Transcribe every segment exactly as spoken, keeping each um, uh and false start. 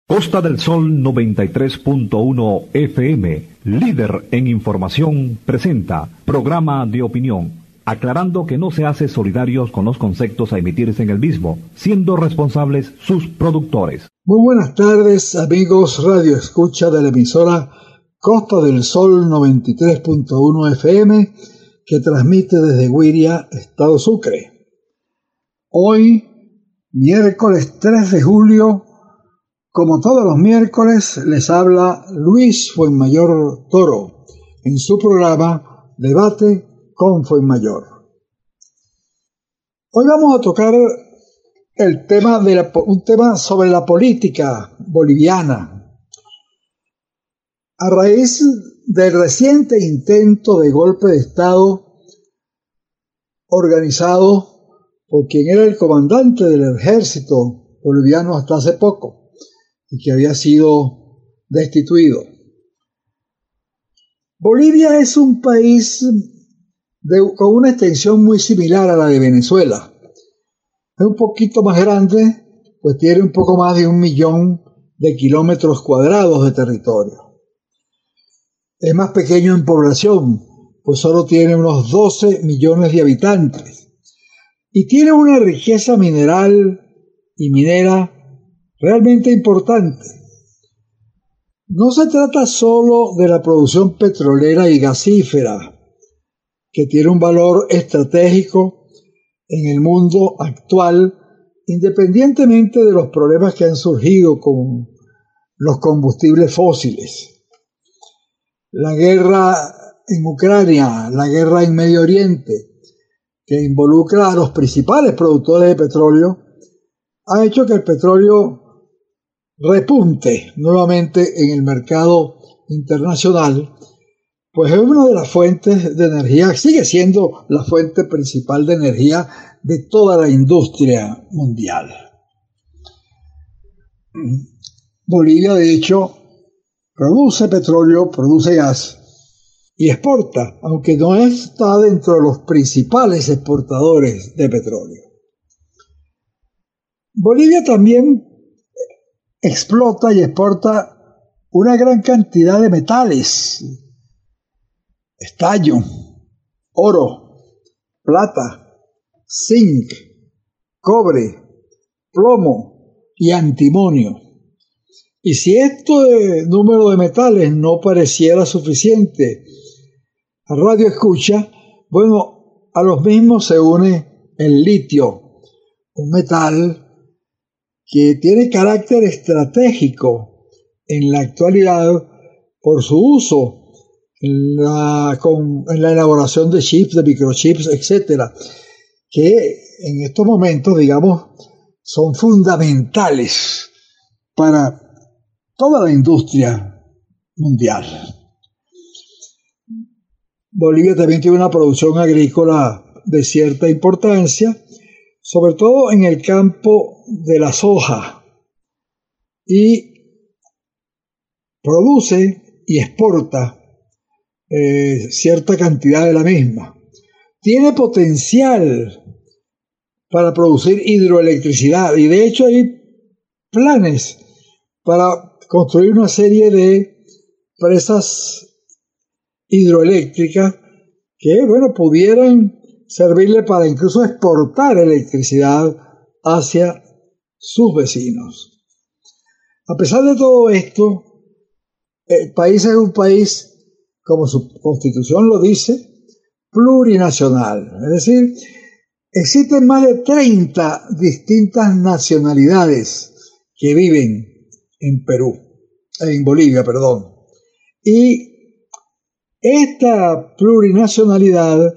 Costa del Sol noventa y tres punto uno F M, líder en información, presenta programa de opinión, aclarando que no se hace solidarios con los conceptos a emitirse en el mismo, siendo responsables sus productores. Muy buenas tardes, amigos Radio Escucha de la emisora Costa del Sol noventa y tres punto uno F M, que transmite desde Guiria, Estado Sucre. Hoy, miércoles tres de julio, como todos los miércoles, les habla Luis Fuenmayor Toro en su programa Debate con Fuenmayor. Hoy vamos a tocar el tema de la, un tema sobre la política boliviana. A raíz del reciente intento de golpe de Estado organizado por quien era el comandante del ejército boliviano hasta hace poco, y que había sido destituido. Bolivia es un país de, con una extensión muy similar a la de Venezuela. Es un poquito más grande, pues tiene un poco más de un millón de kilómetros cuadrados de territorio. Es más pequeño en población, pues solo tiene unos doce millones de habitantes. Y tiene una riqueza mineral y minera realmente importante. No se trata solo de la producción petrolera y gasífera, que tiene un valor estratégico en el mundo actual, independientemente de los problemas que han surgido con los combustibles fósiles. La guerra en Ucrania, la guerra en Medio Oriente, que involucra a los principales productores de petróleo, ha hecho que el petróleo repunte nuevamente en el mercado internacional, pues es una de las fuentes de energía, sigue siendo la fuente principal de energía de toda la industria mundial. Bolivia, de hecho, produce petróleo, produce gas y exporta, aunque no está dentro de los principales exportadores de petróleo. Bolivia también explota y exporta una gran cantidad de metales: estaño, oro, plata, zinc, cobre, plomo y antimonio. Y si este número de metales no pareciera suficiente a Radio Escucha, bueno, a los mismos se une el litio, un metal que tiene carácter estratégico en la actualidad por su uso en la, con, en la elaboración de chips, de microchips, etcétera, que en estos momentos, digamos, son fundamentales para toda la industria mundial. Bolivia también tiene una producción agrícola de cierta importancia, sobre todo en el campo de la soja, y produce y exporta eh, cierta cantidad de la misma. Tiene potencial para producir hidroelectricidad, y de hecho hay planes para construir una serie de presas hidroeléctricas que, bueno, pudieran servirle para incluso exportar electricidad hacia sus vecinos. A pesar de todo esto, el país es un país, como su constitución lo dice, plurinacional. Es decir, existen más de treinta distintas nacionalidades que viven en Perú, en Bolivia, perdón. Y esta plurinacionalidad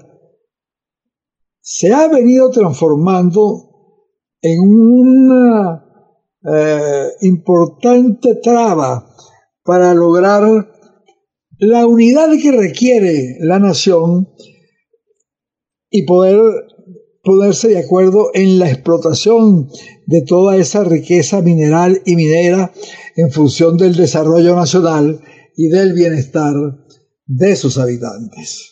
se ha venido transformando en una eh, importante traba para lograr la unidad que requiere la nación y poder ponerse de acuerdo en la explotación de toda esa riqueza mineral y minera en función del desarrollo nacional y del bienestar de sus habitantes.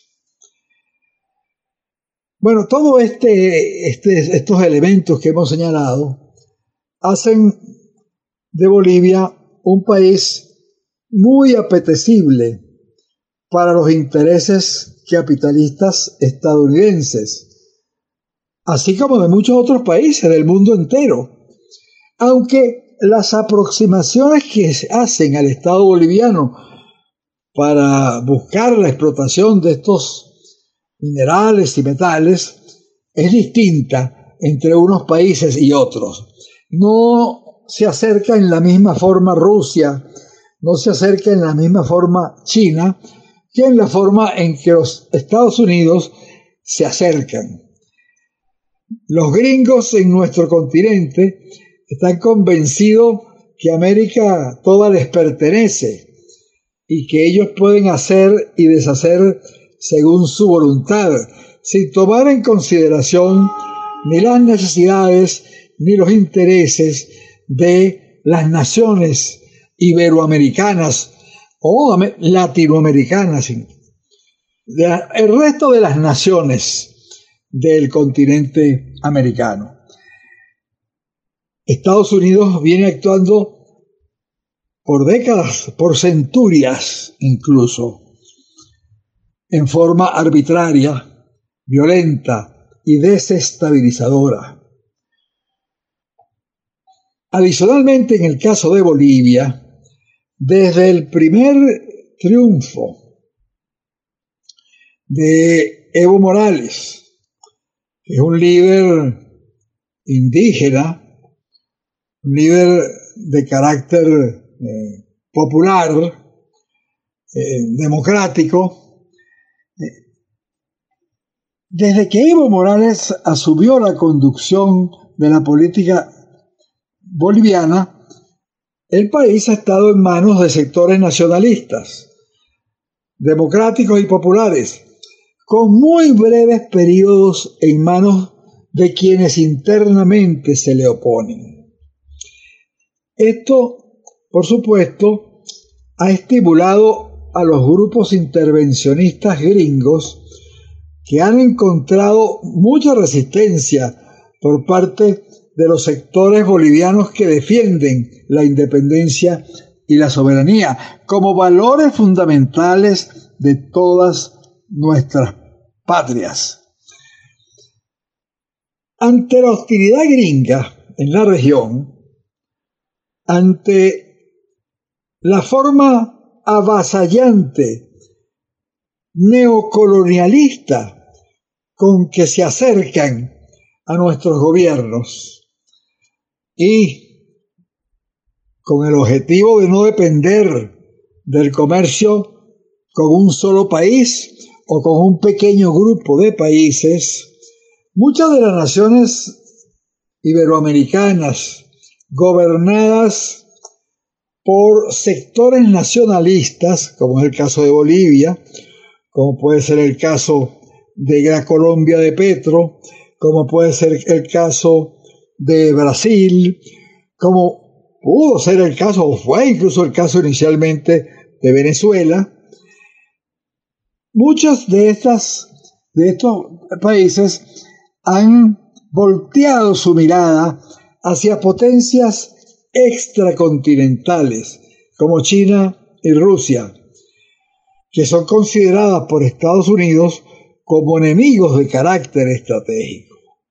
Bueno, todos este, este, estos elementos que hemos señalado hacen de Bolivia un país muy apetecible para los intereses capitalistas estadounidenses, así como de muchos otros países del mundo entero. Aunque las aproximaciones que se hacen al Estado boliviano para buscar la explotación de estos minerales y metales es distinta entre unos países y otros. No se acerca en la misma forma Rusia, no se acerca en la misma forma China, que en la forma en que los Estados Unidos se acercan. Los gringos en nuestro continente están convencidos que América toda les pertenece y que ellos pueden hacer y deshacer según su voluntad, sin tomar en consideración ni las necesidades ni los intereses de las naciones iberoamericanas o latinoamericanas, el resto de las naciones del continente americano. Estados Unidos viene actuando por décadas, por centurias incluso, en forma arbitraria, violenta y desestabilizadora. Adicionalmente, en el caso de Bolivia, desde el primer triunfo de Evo Morales, que es un líder indígena, un líder de carácter eh, popular, eh, democrático, eh, desde que Evo Morales asumió la conducción de la política boliviana, el país ha estado en manos de sectores nacionalistas, democráticos y populares, con muy breves periodos en manos de quienes internamente se le oponen. Esto, por supuesto, ha estimulado a los grupos intervencionistas gringos que han encontrado mucha resistencia por parte de los sectores bolivianos que defienden la independencia y la soberanía como valores fundamentales de todas nuestras patrias. Ante la hostilidad gringa en la región, ante la forma avasallante, neocolonialista con que se acercan a nuestros gobiernos, y con el objetivo de no depender del comercio con un solo país o con un pequeño grupo de países, muchas de las naciones iberoamericanas gobernadas por sectores nacionalistas, como es el caso de Bolivia, como puede ser el caso de la Colombia de Petro, como puede ser el caso de Brasil, como pudo ser el caso, o fue incluso el caso inicialmente de Venezuela. Muchos de, estas, de estos países han volteado su mirada hacia potencias extracontinentales, como China y Rusia, que son consideradas por Estados Unidos como enemigos de carácter estratégico.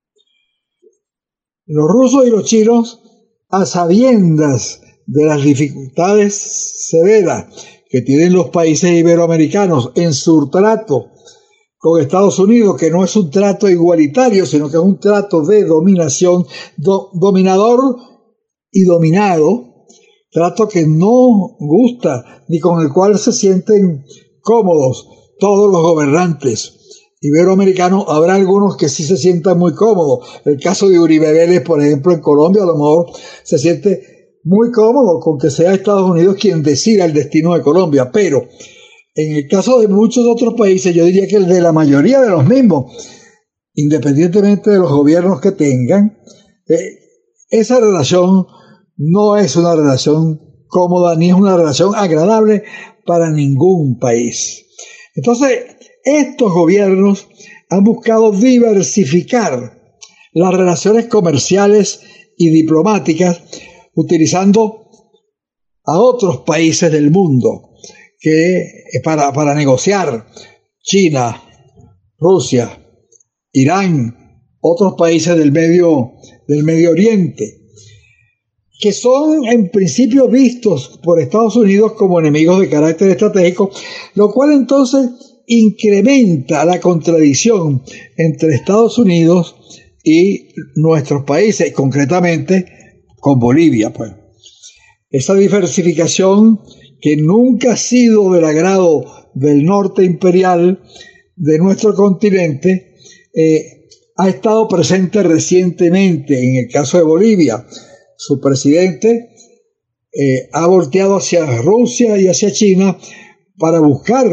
Los rusos y los chinos, a sabiendas de las dificultades severas que tienen los países iberoamericanos en su trato con Estados Unidos, que no es un trato igualitario, sino que es un trato de dominación, do, dominador y dominado, trato que no gusta ni con el cual se sienten cómodos todos los gobernantes iberoamericanos. Habrá algunos que sí se sientan muy cómodos. El caso de Uribe Vélez, por ejemplo, en Colombia, a lo mejor se siente muy cómodo con que sea Estados Unidos quien decida el destino de Colombia, pero en el caso de muchos otros países, yo diría que el de la mayoría de los mismos, independientemente de los gobiernos que tengan, eh, esa relación no es una relación cómoda ni es una relación agradable para ningún país. Entonces, estos gobiernos han buscado diversificar las relaciones comerciales y diplomáticas utilizando a otros países del mundo que para, para negociar, China, Rusia, Irán, otros países del Medio, del Medio Oriente, que son en principio vistos por Estados Unidos como enemigos de carácter estratégico, lo cual entonces incrementa la contradicción entre Estados Unidos y nuestros países, y concretamente con Bolivia, pues. Esa diversificación que nunca ha sido del agrado del norte imperial de nuestro continente, eh, ha estado presente recientemente en el caso de Bolivia. Su presidente eh, ha volteado hacia Rusia y hacia China para buscar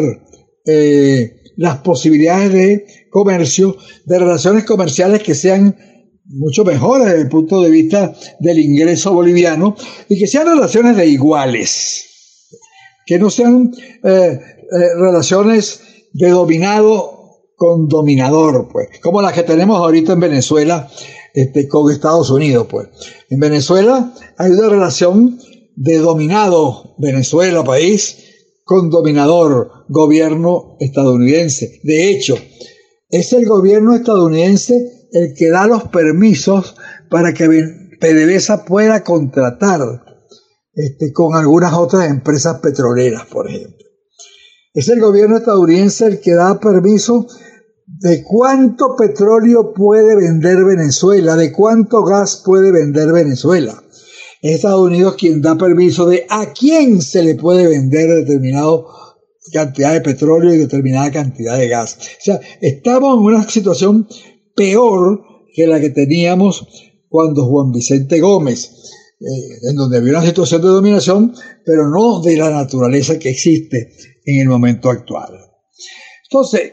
eh, las posibilidades de comercio, de relaciones comerciales que sean mucho mejores desde el punto de vista del ingreso boliviano y que sean relaciones de iguales, que no sean eh, eh, relaciones de dominado con dominador, pues, como las que tenemos ahorita en Venezuela este, con Estados Unidos, pues. En Venezuela hay una relación de dominado Venezuela, país, con dominador gobierno estadounidense. De hecho, es el gobierno estadounidense el que da los permisos para que PDVSA pueda contratar este, con algunas otras empresas petroleras, por ejemplo. Es el gobierno estadounidense el que da permiso de cuánto petróleo puede vender Venezuela, de cuánto gas puede vender Venezuela. Es Estados Unidos quien da permiso de a quién se le puede vender determinada cantidad de petróleo y determinada cantidad de gas. O sea, estamos en una situación peor que la que teníamos cuando Juan Vicente Gómez, eh, en donde había una situación de dominación, pero no de la naturaleza que existe en el momento actual. Entonces,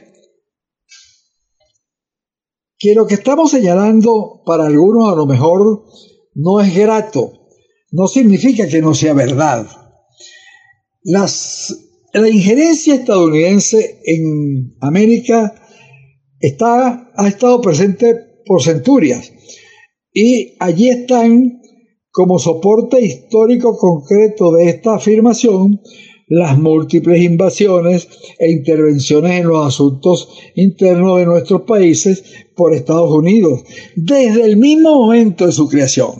que lo que estamos señalando para algunos a lo mejor no es grato, no significa que no sea verdad. Las, la injerencia estadounidense en América está, ha estado presente por centurias y allí están como soporte histórico concreto de esta afirmación las múltiples invasiones e intervenciones en los asuntos internos de nuestros países por Estados Unidos, desde el mismo momento de su creación.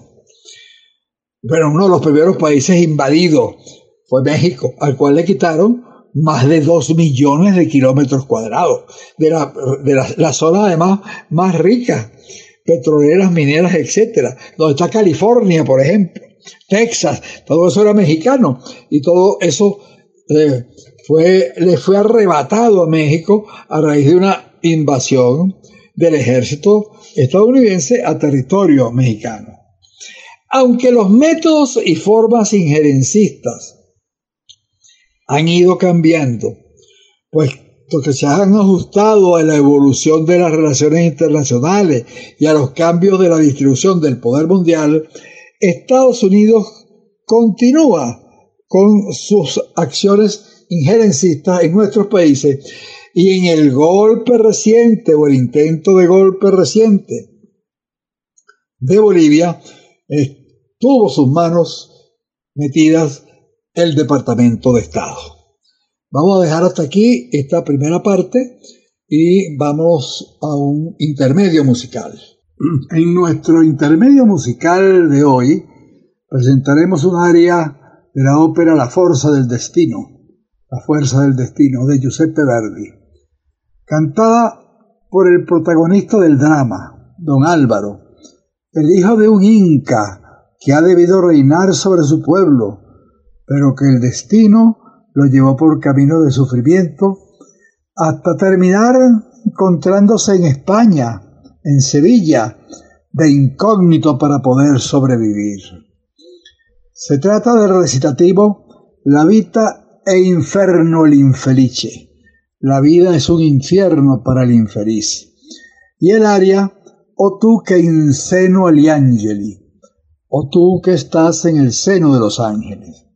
Pero uno de los primeros países invadidos fue México, al cual le quitaron más de dos millones de kilómetros cuadrados, de la, de la, la zona además más rica, petroleras, mineras, etcétera, donde está California, por ejemplo, Texas, todo eso era mexicano, y todo eso eh, fue, le fue arrebatado a México a raíz de una invasión del ejército estadounidense a territorio mexicano. Aunque los métodos y formas injerencistas han ido cambiando, puesto que se han ajustado a la evolución de las relaciones internacionales y a los cambios de la distribución del poder mundial, Estados Unidos continúa con sus acciones injerencistas en nuestros países, y en el golpe reciente o el intento de golpe reciente de Bolivia eh, tuvo sus manos metidas el Departamento de Estado. Vamos a dejar hasta aquí esta primera parte y vamos a un intermedio musical. En nuestro intermedio musical de hoy presentaremos un aria de la ópera La Forza del Destino, La Fuerza del Destino, de Giuseppe Verdi, cantada por el protagonista del drama, don Álvaro, el hijo de un inca que ha debido reinar sobre su pueblo, pero que el destino lo llevó por camino de sufrimiento hasta terminar encontrándose en España, en Sevilla, de incógnito para poder sobrevivir. Se trata del recitativo La vita è inferno l'infelice. La vida es un infierno para el infeliz. Y el aria O tú che in seno agli angeli, o tú que estás en el seno de los ángeles.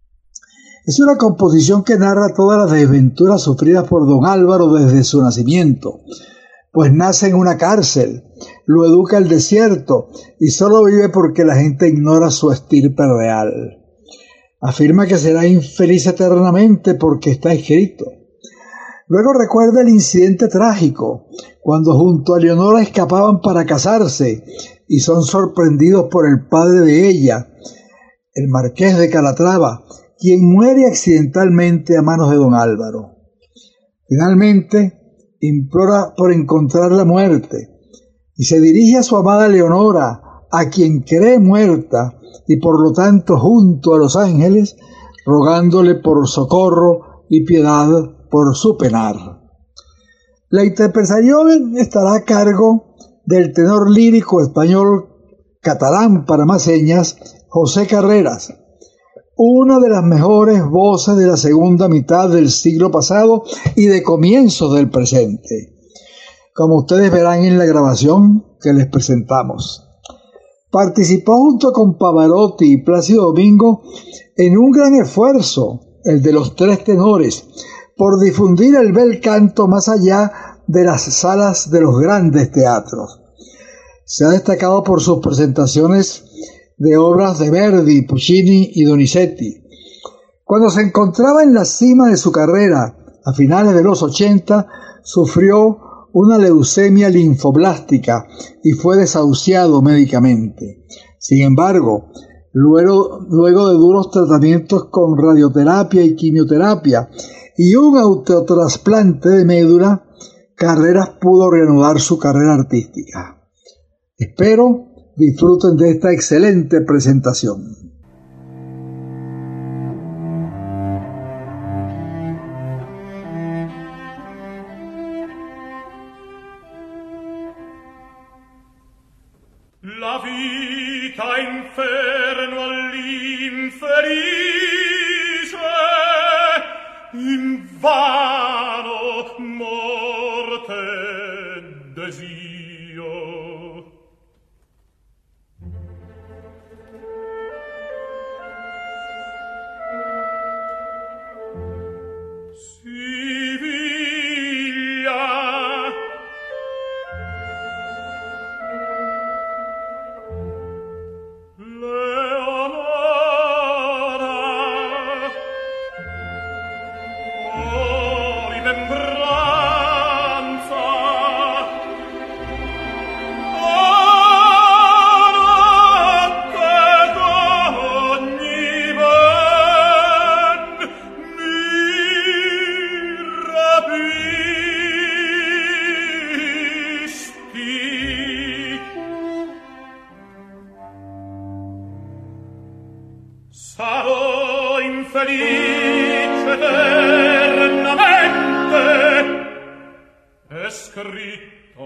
Es una composición que narra todas las desventuras sufridas por don Álvaro desde su nacimiento, pues nace en una cárcel, lo educa el desierto y solo vive porque la gente ignora su estirpe real. Afirma que será infeliz eternamente porque está escrito. Luego recuerda el incidente trágico, cuando junto a Leonora escapaban para casarse y son sorprendidos por el padre de ella, el marqués de Calatrava, quien muere accidentalmente a manos de don Álvaro. Finalmente, implora por encontrar la muerte y se dirige a su amada Leonora, a quien cree muerta y por lo tanto junto a los ángeles, rogándole por socorro y piedad por su penar. La interpretación estará a cargo del tenor lírico español catalán para más señas, José Carreras, una de las mejores voces de la segunda mitad del siglo pasado y de comienzos del presente, como ustedes verán en la grabación que les presentamos. Participó junto con Pavarotti y Plácido Domingo en un gran esfuerzo, el de los tres tenores, por difundir el bel canto más allá de las salas de los grandes teatros. Se ha destacado por sus presentaciones de obras de Verdi, Puccini y Donizetti. Cuando se encontraba en la cima de su carrera, a finales de los ochenta, sufrió una leucemia linfoblástica y fue desahuciado médicamente. Sin embargo, luego, luego de duros tratamientos con radioterapia y quimioterapia y un autotrasplante de médula, Carreras pudo reanudar su carrera artística. Espero disfruten de esta excelente presentación. La vita inferno all'infelice, invano morte desio. Siviglia, Leonora, oh rimembranza, oh notte d'ogni ben mi rapisti. Sarò infelice eternamente, è scritto.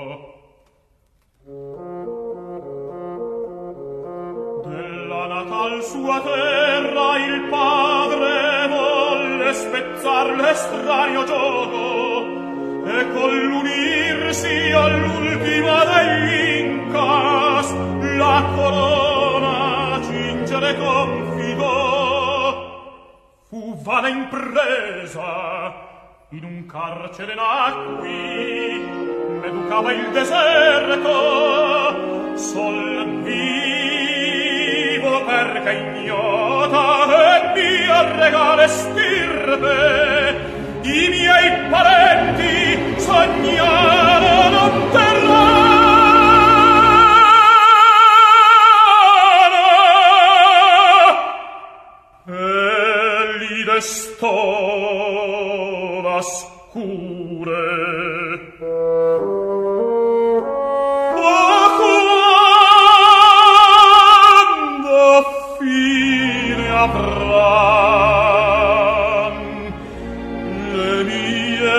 Della natal sua terra il padre volle spezzar l'estraneo gioco e con l'unirsi all'ultima degli Incas la corona cingere confidò. Fu vana impresa, in un carcere nacqui, m'educava il deserto, sol vivo perché ignota e mia regale stirpe, i miei parenti sognarono terrano. Stova scure. Oh, quando fine avran le mie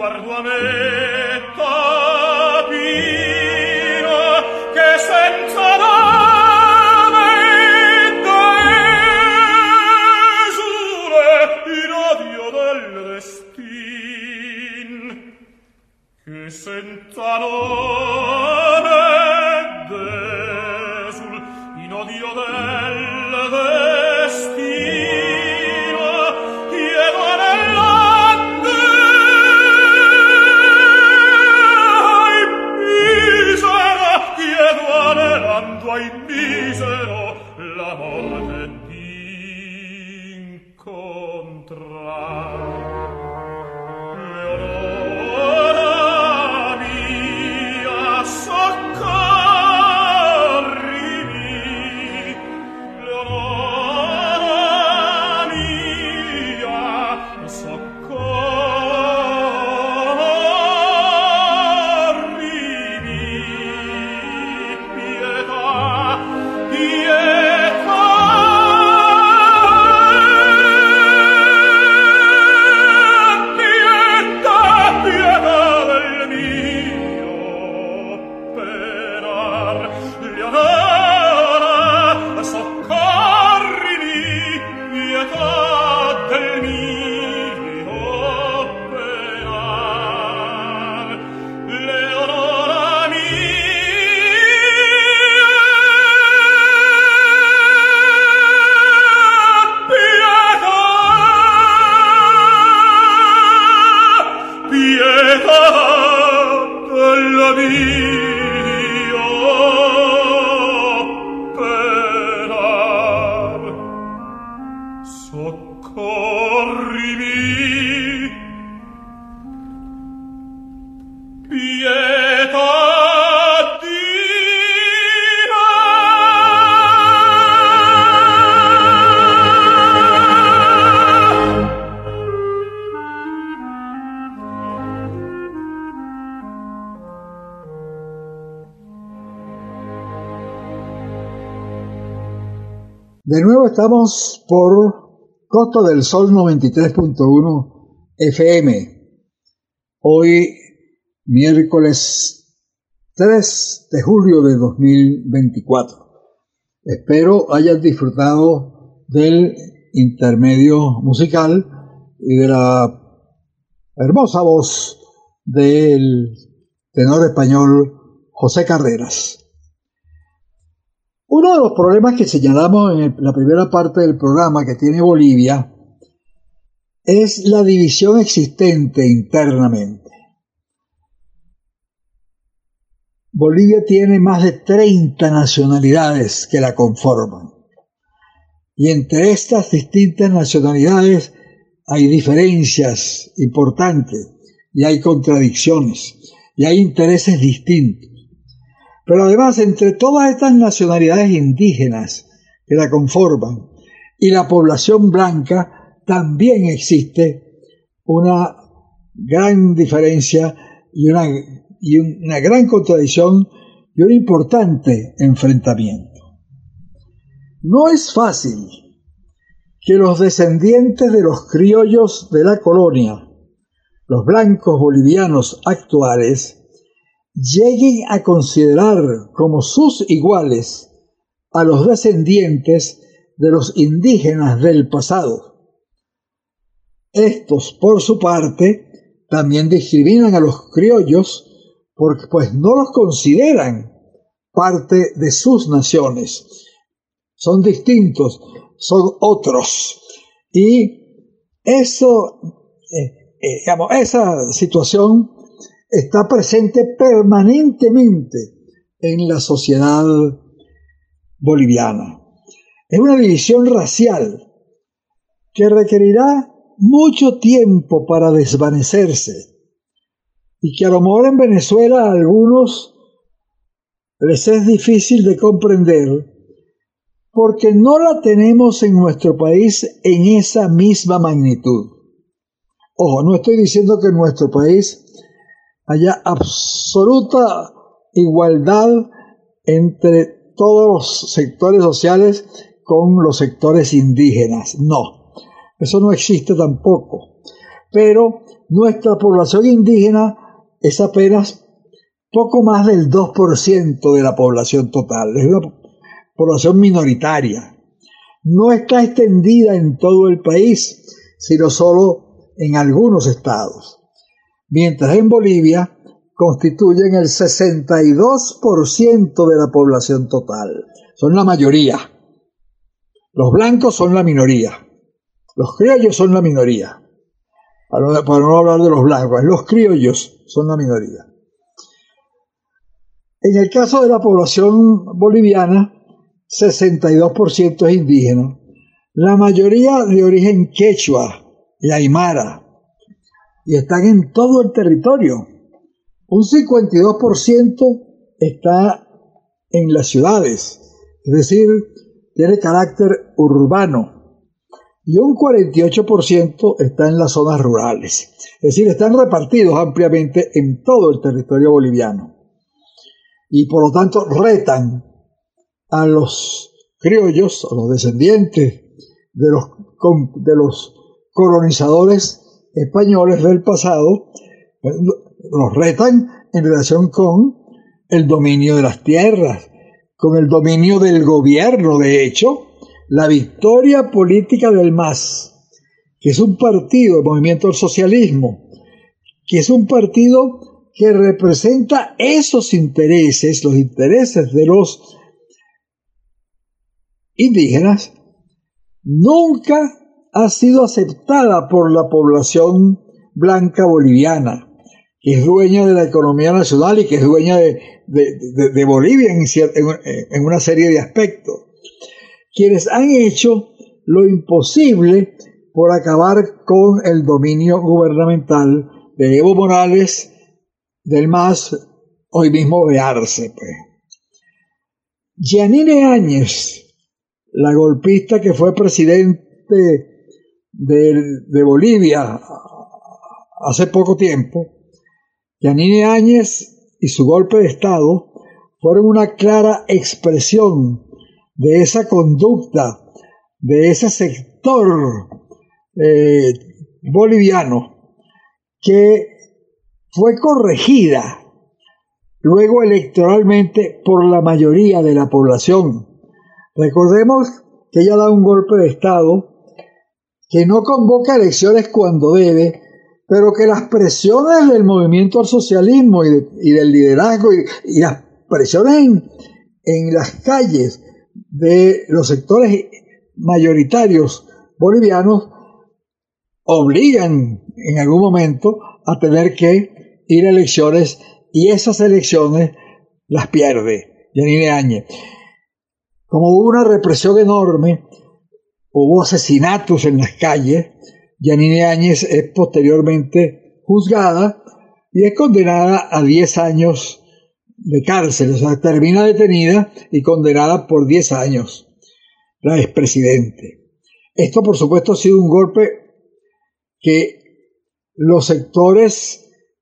sguardo a me tapino che senza nome d'esule in odio del destin che senza nome d'esul in odio del destino chiedo nell'ande ai misero chiedo anelando ai misero la morte d'incontrare. Leonora mia, soccorrimi. Leonora mia, soccorrimi. Pietà, pietà. Pietà, pietà del mio penar. Leonora, soccorrimi, pietà del mio penar. Leonora mia, pietà, pietà del mio penar. Soccorrimi, pietà De nuevo estamos por Costa del Sol noventa y tres punto uno F M. Hoy, miércoles tres de julio de dos mil veinticuatro. Espero hayas disfrutado del intermedio musical y de la hermosa voz del tenor español José Carreras. Uno de los problemas que señalamos en la primera parte del programa que tiene Bolivia es la división existente internamente. Bolivia tiene más de treinta nacionalidades que la conforman. Y entre estas distintas nacionalidades hay diferencias importantes y hay contradicciones y hay intereses distintos. Pero además, entre todas estas nacionalidades indígenas que la conforman y la población blanca, también existe una gran diferencia y una, y una gran contradicción y un importante enfrentamiento. No es fácil que los descendientes de los criollos de la colonia, los blancos bolivianos actuales, lleguen a considerar como sus iguales a los descendientes de los indígenas del pasado. Estos, por su parte, también discriminan a los criollos porque pues no los consideran parte de sus naciones. Son distintos, son otros. Y eso, eh, eh, digamos, esa situación está presente permanentemente en la sociedad boliviana. Es una división racial que requerirá mucho tiempo para desvanecerse y que a lo mejor en Venezuela a algunos les es difícil de comprender porque no la tenemos en nuestro país en esa misma magnitud. Ojo, no estoy diciendo que en nuestro país haya absoluta igualdad entre todos los sectores sociales con los sectores indígenas. No, eso no existe tampoco. Pero nuestra población indígena es apenas poco más del dos por ciento de la población total. Es una población minoritaria. No está extendida en todo el país, sino solo en algunos estados. Mientras en Bolivia constituyen el sesenta y dos por ciento de la población total. Son la mayoría. Los blancos son la minoría. Los criollos son la minoría. Para no, para no hablar de los blancos, los criollos son la minoría. En el caso de la población boliviana, sesenta y dos por ciento es indígena. La mayoría de origen quechua y aymara. Y están en todo el territorio. Un cincuenta y dos por ciento está en las ciudades, es decir, tiene carácter urbano. Y un cuarenta y ocho por ciento está en las zonas rurales. Es decir, están repartidos ampliamente en todo el territorio boliviano. Y por lo tanto retan a los criollos, a los descendientes de los, de los colonizadores españoles del pasado, los retan en relación con el dominio de las tierras, con el dominio del gobierno. De hecho, la victoria política del M A S, que es un partido, el Movimiento del Socialismo, que es un partido que representa esos intereses, los intereses de los indígenas, nunca ha sido aceptada por la población blanca boliviana, que es dueña de la economía nacional y que es dueña de, de, de, de Bolivia en, en, en una serie de aspectos. Quienes han hecho lo imposible por acabar con el dominio gubernamental de Evo Morales, del M A S, hoy mismo de Arce. Pues. Yanine Áñez, la golpista que fue presidente de, de Bolivia hace poco tiempo, Yanine Áñez y su golpe de Estado fueron una clara expresión de esa conducta, de ese sector eh, boliviano que fue corregida luego electoralmente por la mayoría de la población. Recordemos que ella da un golpe de Estado que no convoca elecciones cuando debe, pero que las presiones del movimiento al socialismo y, de, y del liderazgo y, y las presiones en, en las calles de los sectores mayoritarios bolivianos obligan en algún momento a tener que ir a elecciones, y esas elecciones las pierde Yanine Áñez. Como hubo una represión enorme, hubo asesinatos en las calles, Yanine Áñez es posteriormente juzgada y es condenada a diez años de cárcel, o sea, termina detenida y condenada por diez años, la expresidente. Esto, por supuesto, ha sido un golpe que los sectores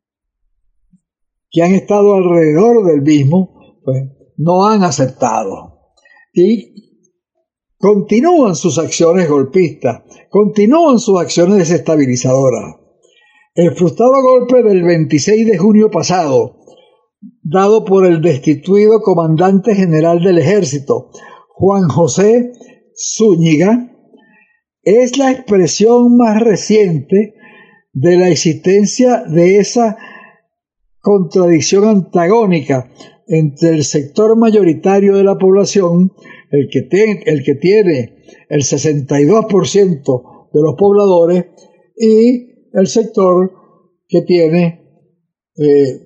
que han estado alrededor del mismo, pues, no han aceptado. Y continúan sus acciones golpistas, continúan sus acciones desestabilizadoras. El frustrado golpe del veintiséis de junio pasado, dado por el destituido comandante general del ejército, Juan José Zúñiga, es la expresión más reciente de la existencia de esa contradicción antagónica entre el sector mayoritario de la población, el que, te, el que tiene el sesenta y dos por ciento de los pobladores, y el sector que tiene eh,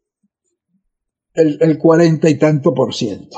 el, el cuarenta y tanto por ciento.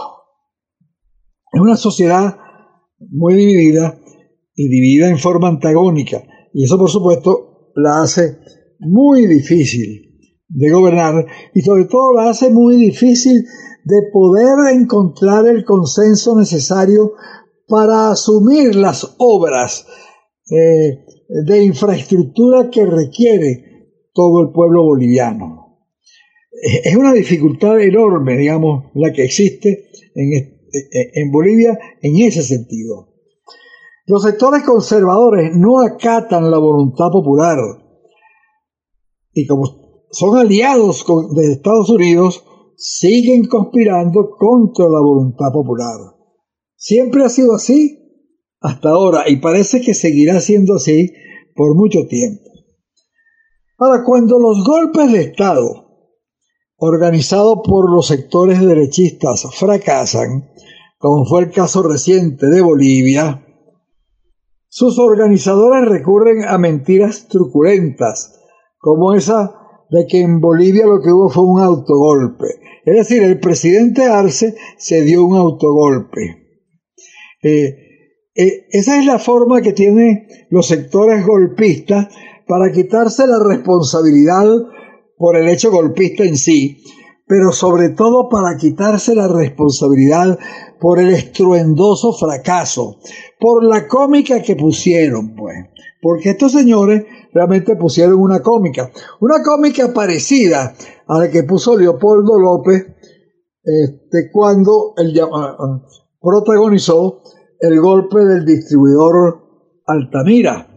Es una sociedad muy dividida y dividida en forma antagónica, y eso por supuesto la hace muy difícil de gobernar, y sobre todo la hace muy difícil de poder encontrar el consenso necesario para asumir las obras eh, de infraestructura que requiere todo el pueblo boliviano. Es una dificultad enorme, digamos, la que existe en, en Bolivia en ese sentido. Los sectores conservadores no acatan la voluntad popular. y como son aliados con, de Estados Unidos, siguen conspirando contra la voluntad popular. Siempre ha sido así hasta ahora y parece que seguirá siendo así por mucho tiempo. Ahora, cuando los golpes de Estado organizados por los sectores derechistas fracasan, como fue el caso reciente de Bolivia, sus organizadores recurren a mentiras truculentas, como esa de que en Bolivia lo que hubo fue un autogolpe. Es decir, el presidente Arce se dio un autogolpe. Eh, eh, esa es la forma que tienen los sectores golpistas para quitarse la responsabilidad por el hecho golpista en sí, pero sobre todo para quitarse la responsabilidad por el estruendoso fracaso, por la cómica que pusieron, pues. Porque estos señores realmente pusieron una cómica, una cómica parecida a la que puso Leopoldo López este, cuando él uh, protagonizó el golpe del distribuidor Altamira,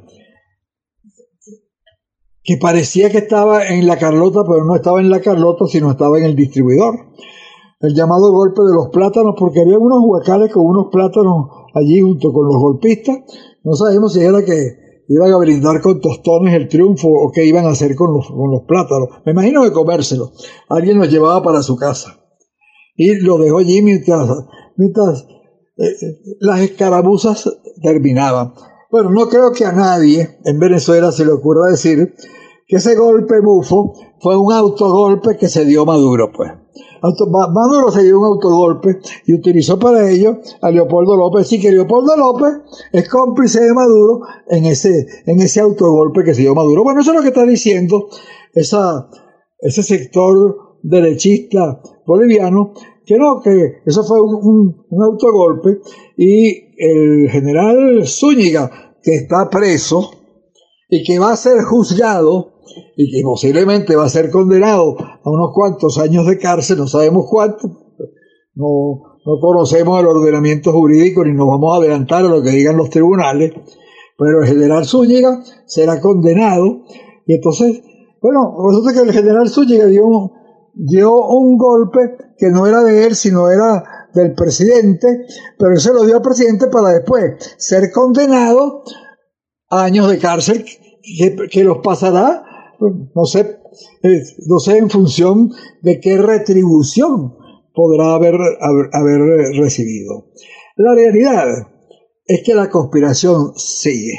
que parecía que estaba en la Carlota, pero no estaba en la Carlota, sino estaba en el distribuidor. El llamado golpe de los plátanos, porque había unos huacales con unos plátanos allí junto con los golpistas. No sabemos si era que iban a brindar con tostones el triunfo o qué iban a hacer con los, con los plátanos. Me imagino que comérselos. Alguien los llevaba para su casa. Y lo dejó allí mientras, mientras eh, las escaramuzas terminaban. Bueno, no creo que a nadie en Venezuela se le ocurra decir que ese golpe mufo fue un autogolpe que se dio Maduro, pues. Auto, Maduro se dio un autogolpe y utilizó para ello a Leopoldo López. Sí, que Leopoldo López es cómplice de Maduro en ese, en ese autogolpe que se dio Maduro. Bueno, eso es lo que está diciendo esa, ese sector derechista boliviano, que no, que eso fue un, un, un autogolpe, y el general Zúñiga, que está preso y que va a ser juzgado y que posiblemente va a ser condenado a unos cuantos años de cárcel, no sabemos cuántos, no, no conocemos el ordenamiento jurídico ni nos vamos a adelantar a lo que digan los tribunales, pero el general Zúñiga será condenado. Y entonces, bueno, resulta que el general Zúñiga dio, dio un golpe que no era de él, sino era del presidente, pero él se lo dio al presidente para después ser condenado a años de cárcel, que, que los pasará, no sé, eh, no sé en función de qué retribución podrá haber, haber, haber recibido. La realidad es que la conspiración sigue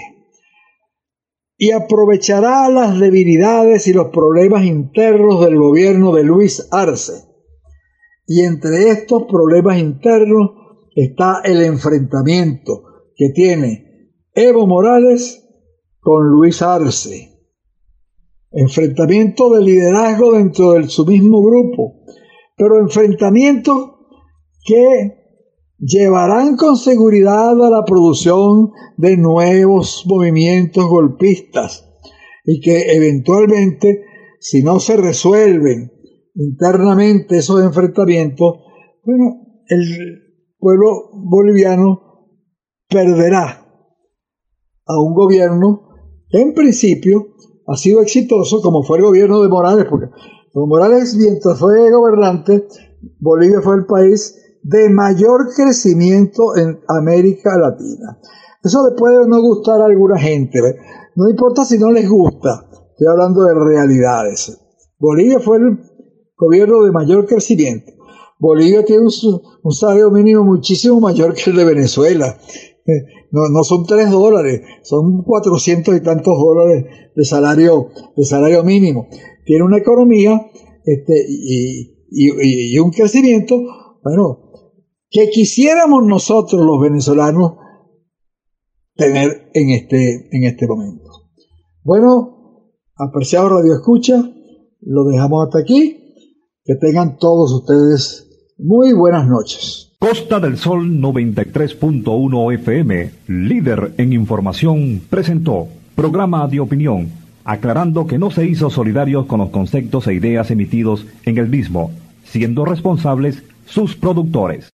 y aprovechará las debilidades y los problemas internos del gobierno de Luis Arce. Y entre estos problemas internos está el enfrentamiento que tiene Evo Morales con Luis Arce. Enfrentamiento de liderazgo dentro de su mismo grupo, pero enfrentamientos que llevarán con seguridad a la producción de nuevos movimientos golpistas y que eventualmente, si no se resuelven internamente esos enfrentamientos, bueno, el pueblo boliviano perderá a un gobierno que en principio ha sido exitoso, como fue el gobierno de Morales, porque como Morales, mientras fue gobernante, Bolivia fue el país de mayor crecimiento en América Latina. Eso le puede no gustar a alguna gente, ¿ve? No importa si no les gusta, estoy hablando de realidades. Bolivia fue el gobierno de mayor crecimiento. Bolivia tiene un, un salario mínimo muchísimo mayor que el de Venezuela. No, no son tres dólares, son cuatrocientos y tantos dólares de salario, de salario mínimo. Tiene una economía este, y, y, y un crecimiento, bueno, que quisiéramos nosotros los venezolanos tener en este, en este momento. Bueno, apreciado Radio Escucha, lo dejamos hasta aquí. Que tengan todos ustedes muy buenas noches. Costa del Sol noventa y tres punto uno F M, líder en información, presentó programa de opinión, aclarando que no se hizo solidarios con los conceptos e ideas emitidos en el mismo, siendo responsables sus productores.